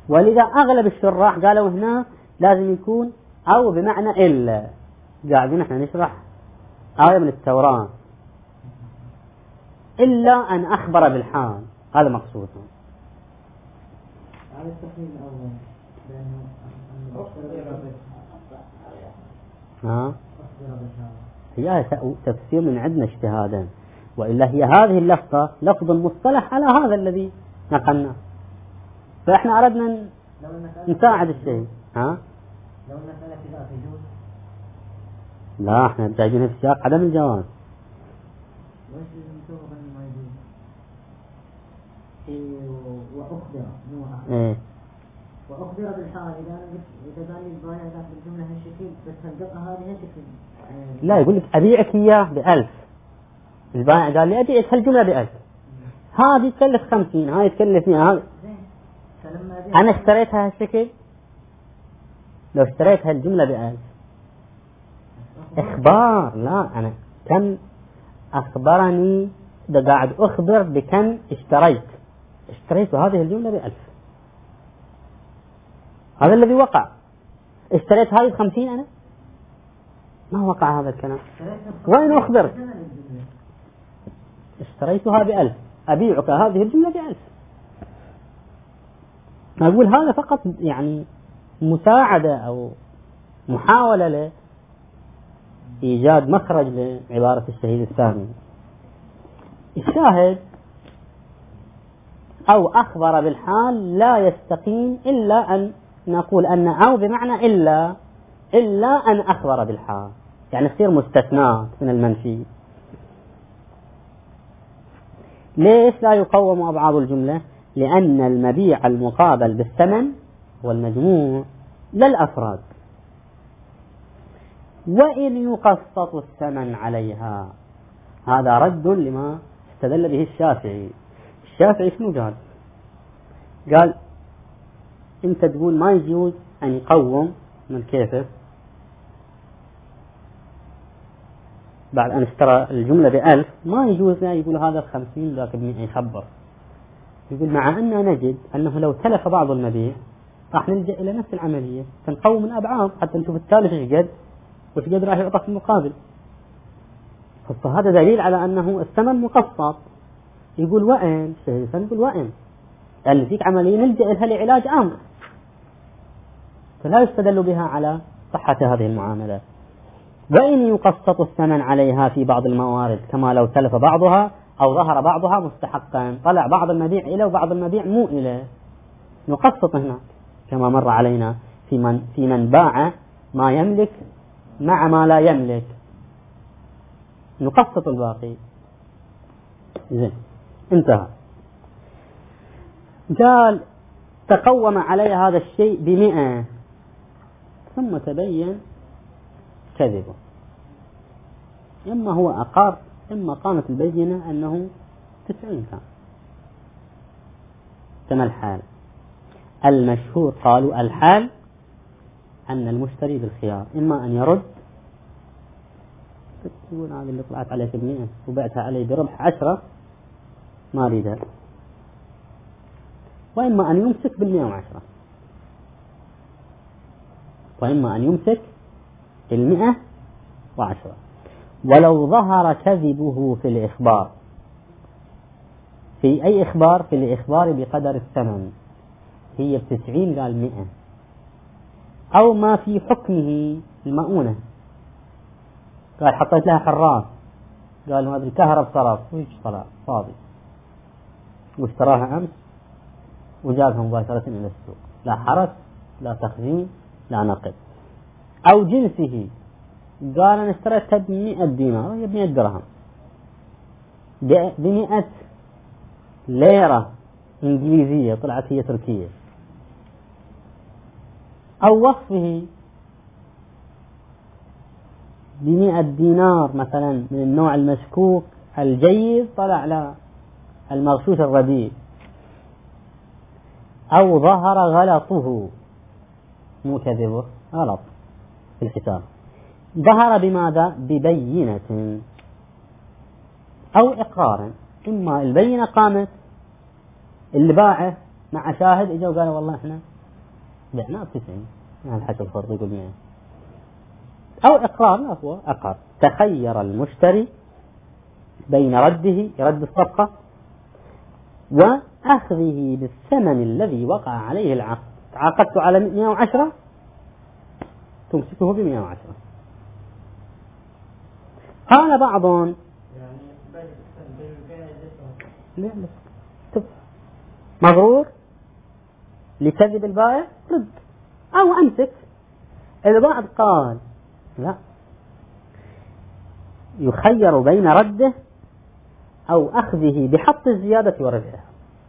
ولذا أغلب الشراح قالوا هنا لازم يكون أو بمعنى إلا. قاعدين احنا نشرح آية من التوراة، إلا أن أخبر بالحال، هذا مقصوده. على التحليل الأول لأنه هي تفسير من عندنا اجتهادا، وإلا هي هذه اللفظة لفظ مصطلح على هذا الذي نقلناه، فإحنا أردنا نساعد الشيء. لو المسألة كذا تجوز؟ لا، احنا محتاجين في سياق عدم الجواز. وش المسوغ أن ما يجوز؟ وأخبر إيه. وأخبر بالحال إذا قال لي البائع ذاك بالجملة هالشكل بس هالدقة هذه هالشكل. لا، يقول لك أبيعك إياه ب1000. البائع قال لي أبيعك هالجملة ب1000. هذه تكلف 50، هذه تكلف 100. هذه أنا اشتريتها هالشكل. لو اشتريتها الجملة ب1000 إخبار. لا، أنا كم أخبرني، ده قاعد أخبر بكم اشتريت هذه الجملة ب1000. هذا الذي وقع. اشتريت هذه ب50 أنا، ما وقع هذا الكلام. وين أخبر؟ اشتريتها ب1000، أبيعك هذه الجملة ب1000. أقول هذا فقط يعني مساعدة أو محاولة لإيجاد مخرج لعبارة الشهيد الثاني. الشاهد أو أخبر بالحال لا يستقيم إلا أن نقول أن أو بمعنى إلا أن أخبر بالحال، يعني تصير مستثناء من المنفي. ليش لا يقوم أبعاد الجملة؟ لأن المبيع المقابل بالثمن والمجموع للأفراد، وإن يقسط الثمن عليها. هذا رد لما استدل به الشافعي. الشافعي شنو قال أنت تقول ما يجوز أن يقوم من كيفه بعد أن اشترى الجملة ب1000، ما يجوز لا يقول هذا 50 ذاك ب100 يخبر. يقول مع أننا نجد أنه لو تلف بعض المبيع راح نلجأ إلى نفس العملية، فنقوم من أبعاد حتى نشوف التالف وش قد راح يعطى في المقابل. فهذا دليل على أنه الثمن مقسط. يقول وإن يقول وإن لأن فيك عملية نلجأ لها لعلاج أمر، فلا يستدل بها على صحة هذه المعاملة. وإن يقسط الثمن عليها في بعض الموارد، كما لو تلف بعضها أو ظهر بعضها مستحقا، طلع بعض المبيع إليه وبعض المبيع مو إليه، نقسط هنا كما مر علينا في من باع ما يملك مع ما لا يملك، نقسط الباقي. زين، انتهى. قال تقوم علي هذا الشيء ب100 ثم تبين كذبه، إما هو أقر إما قامت البينة أنه 90 كما الحال. المشهور قالوا الحال أن المشتري بالخيار، إما أن يرد يقول هذه اللي طلعت عليك ب100 وبعتها علي بربح 10 ما أريدها، وإما أن يمسك بال110، وإما أن يمسك ال110. ولو ظهر كذبه في الإخبار، في أي إخبار؟ في الإخبار بقدر الثمن، هي ب90 قال 100، أو ما في حكمه المؤونة، قال حطيت لها حراس، قال ما أدري كهرب صرف ويش طلع فاضي واشتراها أمس وجابها مباشرة إلى السوق، لا حرس لا تخزين لا نقد. أو جنسه، قال أنا اشتريتها ب100 دينار وهي ب100 درهم، ب100 ليرة إنجليزية طلعت هي تركية. أو وصفه ب100 دينار مثلا من النوع المشكوك الجيد طلع لا المغشوش الرديء. أو ظهر غلطه، مو كذبه، غلط في الحساب، ظهر بماذا؟ ببينة أو إقرار. إما البينة قامت اللي باعه مع شاهد إجا وقال والله إحنا بعناه 90 على حسب الفرق يقول 100. أو إقرار، لا هو أقر. تخير المشتري بين رد الصفقة وأخذه بالثمن الذي وقع عليه العقد. عقدت على 110 تمسكه ب110. قال بعضهم لا مغرور لكذب البائع رد أو أمسك. البعض قال لا، يخير بين رده أو أخذه بحط الزيادة وربحها.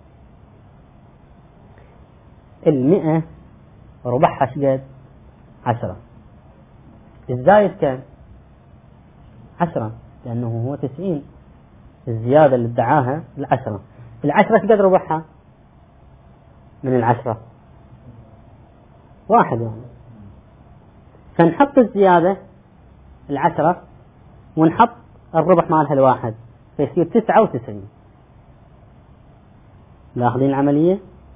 100 ربحها شقد 10، الزايد كان 10، لأنه هو 90، الزيادة اللي ادعاها 10. 10 شقد ربحها من 10 1 يعني. فنحط الزيادة 10 ونحط الربح مالها 1 فيصير 99. لاحظين العملية؟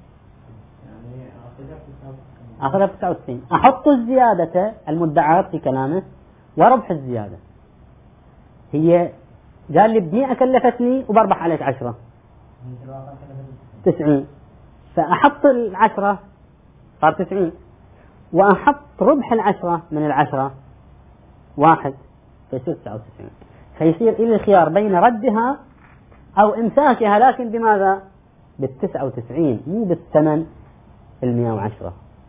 أخذها 99. أحط الزيادة المدعاة في كلامه وربح الزيادة. هي قال لي ب100 كلفتني وبربح عليك 10 90، فأحط 10 صار 90 وأحط ربح 10 من 10 1 فيصير 99. فيصير إلي الخيار بين ردها أو إمساكها، لكن بماذا؟ بال99 مو بالثمن 110.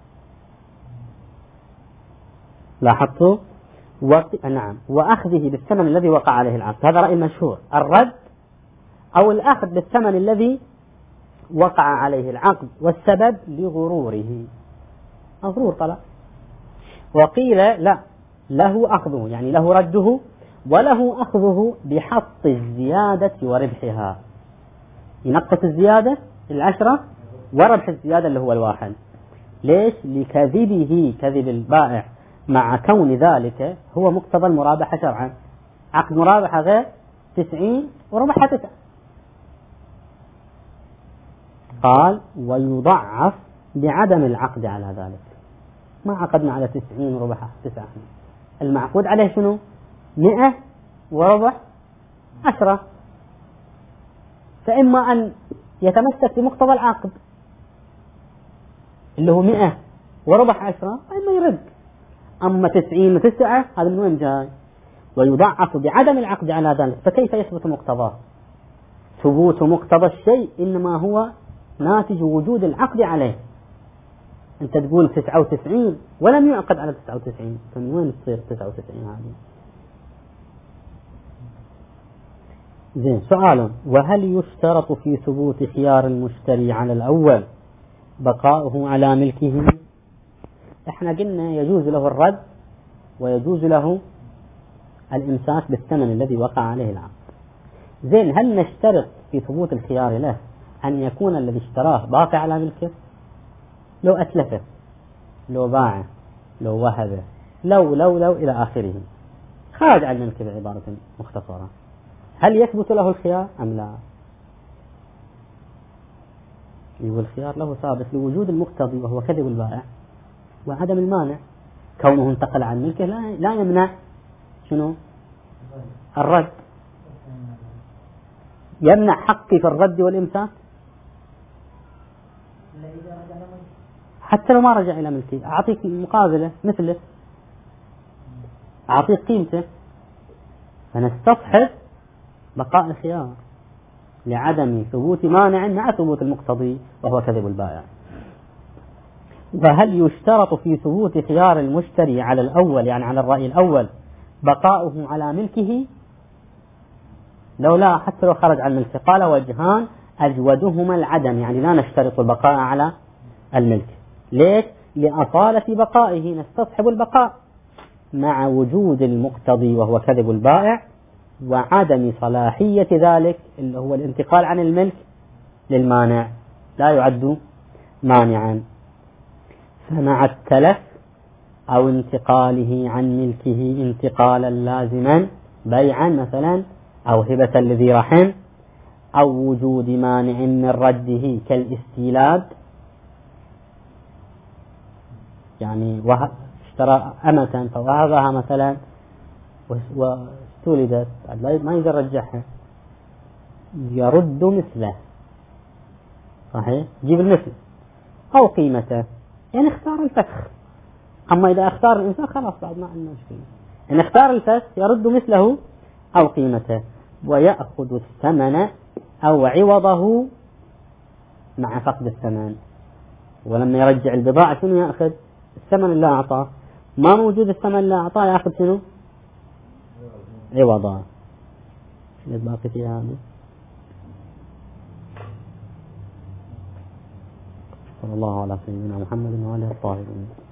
لاحظتوا؟ نعم. وأخذه بالثمن الذي وقع عليه العقد، هذا رأي مشهور. الرد أو الأخذ بالثمن الذي وقع عليه العقد، والسبب لغروره، مغرور طلع. وقيل لا، له أخذه يعني له رده وله أخذه بحط الزيادة وربحها، ينقص الزيادة 10 وربح الزيادة اللي هو 1. ليش؟ لكذبه، كذب البائع، مع كون ذلك هو مقتضى المرابحة شرعا. عقد مرابحة غير 90 وربحها 9. قال ويضعف بعدم العقد على ذلك. ما عقدنا على 90 وربحها 9، المعقود عليه شنو؟ 100 وربح 10. فإما أن يتمسك بمقتضى العقد اللي هو 100 وربح 10، وإما يرد. أما 90 و9 هذا من وين جاي؟ ويضعف بعدم العقد على ذلك. فكيف يثبت مقتضاه؟ ثبوت مقتضى الشيء إنما هو ناتج وجود العقد عليه. أنت تقول 99 ولم يعقد على 99، فمن وين تصير 99 هذه؟ زين. سؤال: وهل يشترط في ثبوت خيار المشتري على الأول بقاؤه على ملكه؟ احنا قلنا يجوز له الرد ويجوز له الإمساك بالثمن الذي وقع عليه العقد. زين، هل نشترط في ثبوت الخيار له أن يكون الذي اشتراه باقي على ملكه؟ لو أتلفه، لو باعه، لو وهبه، لو إلى آخره، خارج عن الملك بعبارة مختصرة، هل يثبت له الخيار أم لا؟ يقول الخيار له ثابت لوجود المقتضي وهو كذب البائع وعدم المانع. كونه انتقل عن ملكه لا يمنع شنو؟ الرد. يمنع حقي في الرد والإمساك حتى لو ما رجع إلى ملكي. أعطيك مقابلة مثله، أعطيك قيمته، فنستصحب بقاء الخيار لعدم ثبوت مانع مع ثبوت المقتضي وهو كذب البائع. فهل يشترط في ثبوت خيار المشتري على الأول، يعني على الرأي الأول، بقاؤه على ملكه؟ لو لا، حتى لو خرج عن ملكه. قال وجهان أجودهما العدم، يعني لا نشترط البقاء على الملك. ليش؟ لأصالة بقائه، نستصحب البقاء مع وجود المقتضي وهو كذب البائع وعدم صلاحية ذلك اللي هو الانتقال عن الملك للمانع، لا يعد مانعا. فمع التلف أو انتقاله عن ملكه انتقالا لازما، بيعا مثلا أو هبة لذي رحم، أو وجود مانع من رده كالاستيلاد، يعني اشترى أمة فوهبها مثلا واستولدت ما يقدر يرجعها، يرد مثله، صحيح، جيب المثل أو قيمته، يعني اختار الفسخ. أما إذا اختار الإنسان خلاص بعد ما عندنا مشكلة، إن اختار الفسخ يرد مثله أو قيمته، ويأخذ الثمن أو عوضه مع فقد الثمن. ولما يرجع البضاعة شنو يأخذ؟ الثمن اللي أعطاه، ما موجود الثمن اللي أعطاه يأخذ شنو؟ عوضه. شنو باقي فيها هذه؟ صلى الله على سيدنا محمد وعلى آله الطاهرين.